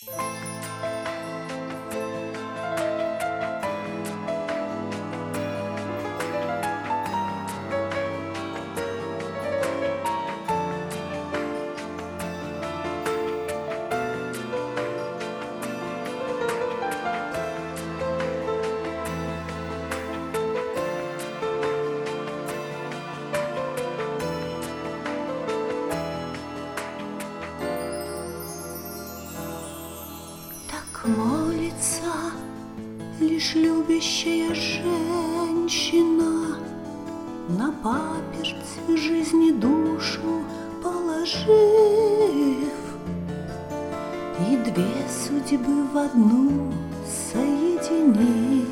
Молится лишь любящая женщина, на паперть жизни душу положив, и две судьбы в одну соединив,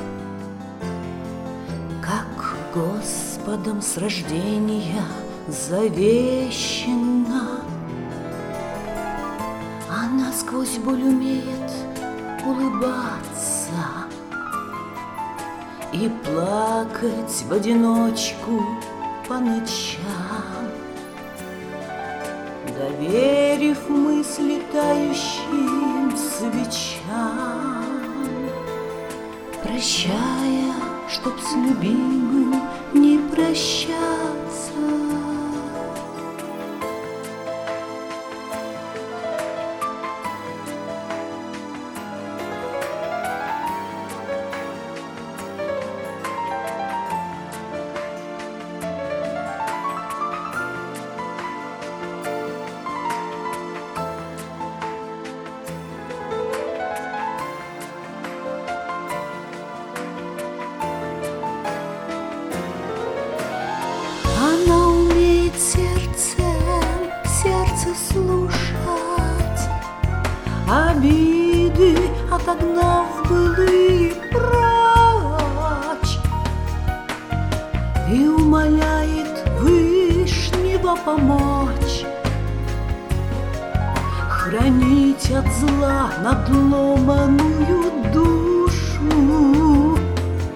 как Господом с рождения завещена. Она сквозь боль умеет улыбаться и плакать в одиночку по ночам, доверив мысли тающим свечам, прощая, чтоб с любимым не прощаться. Она умеет сердце слушать, обиды отогнав былые прочь, и умоляет Вышнего помочь, хранить от зла надломанную душу.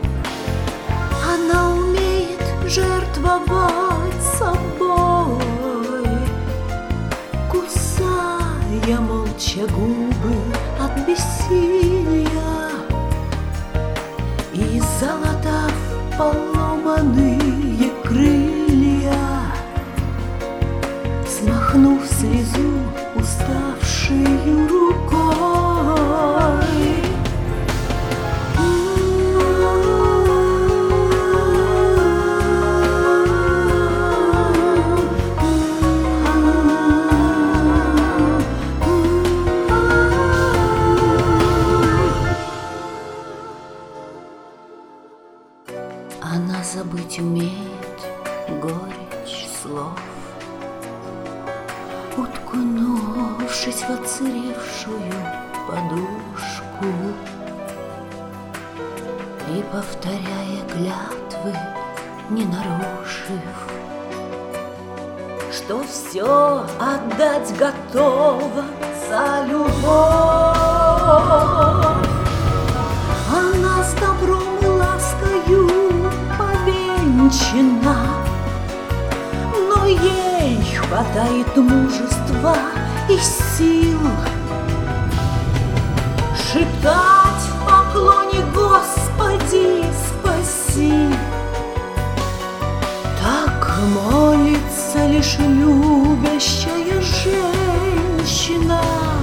Она умеет жертвовать собой, кусая молча губы от бессилия, и залатав поломанные крылья, смахнув слезу уставшей рукой. Она забыть умеет горечь слов, уткнувшись в отсыревшую подушку и повторяя клятвы, не нарушив, что все отдать готова за любовь. Она с добром и ласкою повенчана, но ей хватает мужества и сил шептать в поклоне: Господи, спаси. Так молится лишь любящая женщина.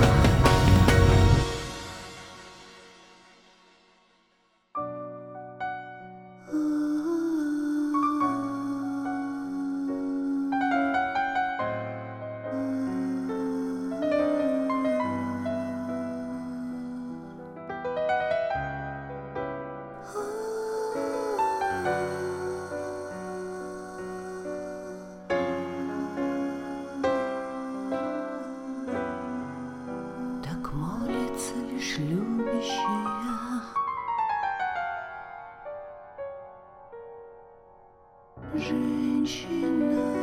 Так молится лишь любящая женщина.